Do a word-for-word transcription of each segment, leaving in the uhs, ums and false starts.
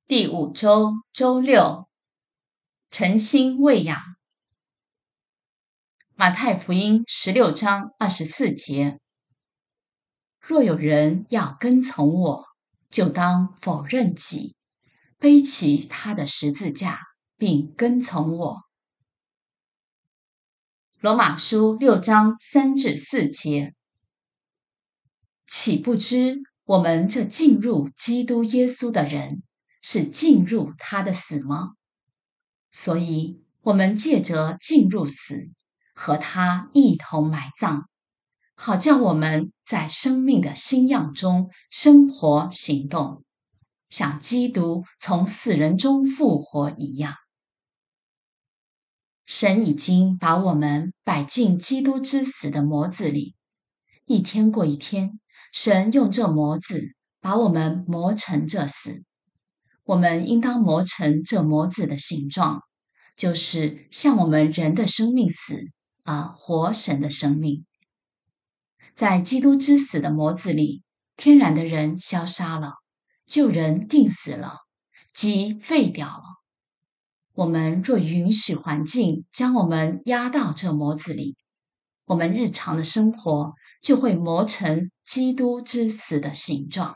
第五周周六，诚心喂养。马太福音十六章二十四节：若有人要跟从我，就当否认己，背起他的十字架，并跟从我。罗马书六章三至四节：岂不知我们这进入基督耶稣的人，是进入他的死吗？所以我们借着进入死，和他一同埋葬，好叫我们在生命的新样中生活行动，像基督从死人中复活一样。神已经把我们摆进基督之死的模子里，一天过一天，神用这模子把我们磨成这死。我们应当磨成这模子的形状，就是像我们人的生命死，而活神的生命。在基督之死的模子里，天然的人消杀了，旧人定死了，即废掉了。我们若允许环境将我们压到这模子里，我们日常的生活就会磨成基督之死的形状。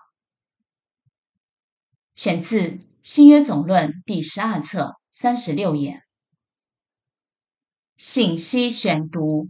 选自新约总论第十二册三十六页。信息选读：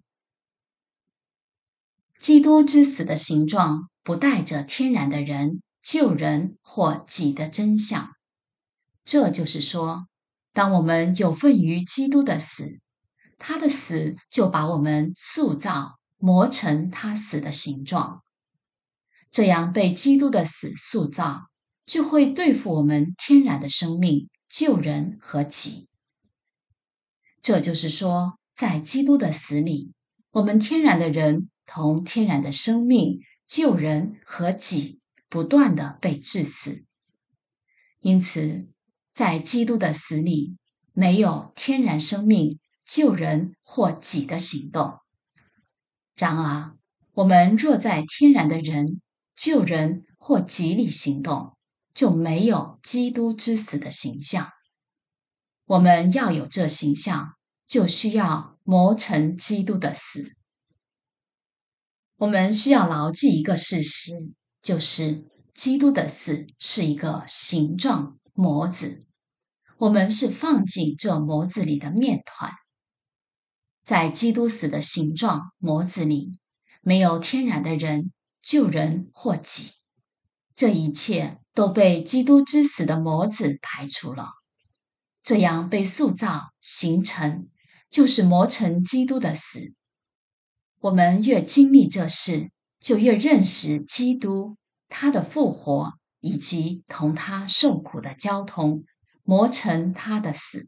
基督之死的形状不带着天然的人、旧人或己的真相。这就是说，当我们有份于基督的死，他的死就把我们塑造、磨成他死的形状。这样被基督的死塑造，就会对付我们天然的生命、旧人和己。这就是说，在基督的死里，我们天然的人同天然的生命、旧人和己不断地被致死。因此，在基督的死里，没有天然生命、旧人或己的行动。然而，我们若在天然的人、旧人或己里行动，就没有基督之死的形象。我们要有这形象，就需要磨成基督的死。我们需要牢记一个事实，就是基督的死是一个形状模子，我们是放进这模子里的面团。在基督死的形状模子里，没有天然的人、旧人或己，这一切都被基督之死的模子排除了。这样被塑造形成，就是磨成基督的死。我们越经历这事，就越认识基督，他的复活，以及同他受苦的交通，磨成他的死。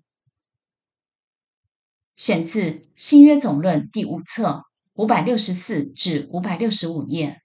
选自新约总论第五册五百六十四至五百六十五页。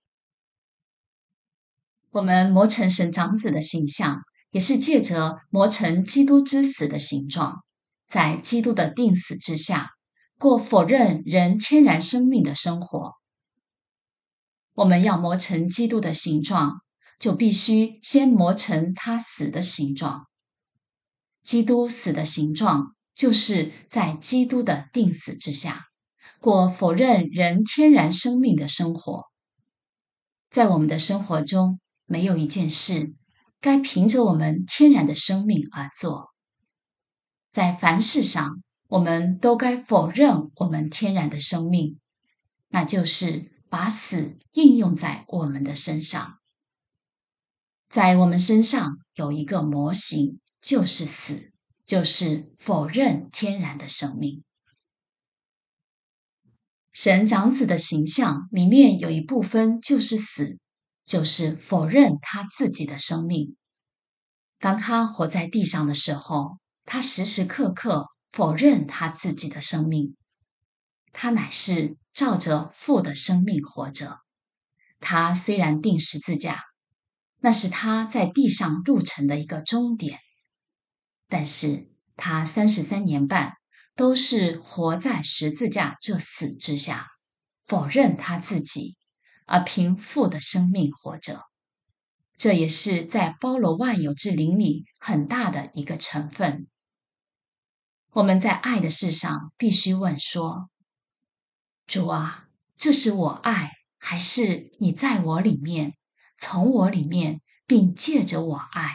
我们磨成神长子的形象，也是借着磨成基督之死的形状，在基督的定死之下，过否认人天然生命的生活。我们要磨成基督的形状，就必须先磨成他死的形状。基督死的形状，就是在基督的定死之下，过否认人天然生命的生活。在我们的生活中，没有一件事该凭着我们天然的生命而做。在凡事上，我们都该否认我们天然的生命，那就是把死应用在我们的身上。在我们身上有一个模型，就是死，就是否认天然的生命。神长子的形象里面有一部分就是死，就是否认他自己的生命。当他活在地上的时候，他时时刻刻否认他自己的生命。他乃是照着父的生命活着。他虽然钉十字架，那是他在地上路程的一个终点，但是他三十三年半都是活在十字架这死之下，否认他自己，而凭父的生命活着。 这也是在包罗万有之灵里很大的一个成分。我们在爱的事上必须问说：主啊，这是我爱，还是你在我里面，从我里面，并借着我爱？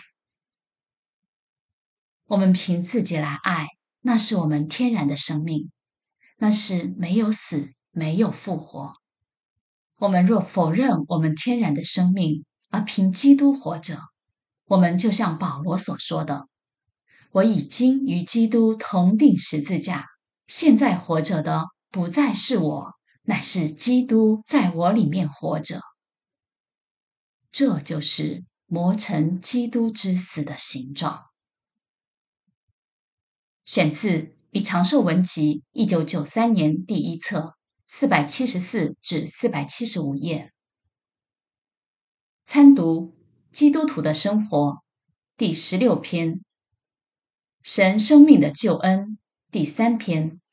我们凭自己来爱，那是我们天然的生命，那是没有死，没有复活。我们若否认我们天然的生命，而凭基督活着，我们就像保罗所说的：我已经与基督同定十字架，现在活着的不再是我，乃是基督在我里面活着。这就是磨成基督之死的形状。选自《以长寿文集》一九九三年第一册四百七十四至四百七十五页。参读基督徒的生活第十六篇，神生命的救恩第三篇。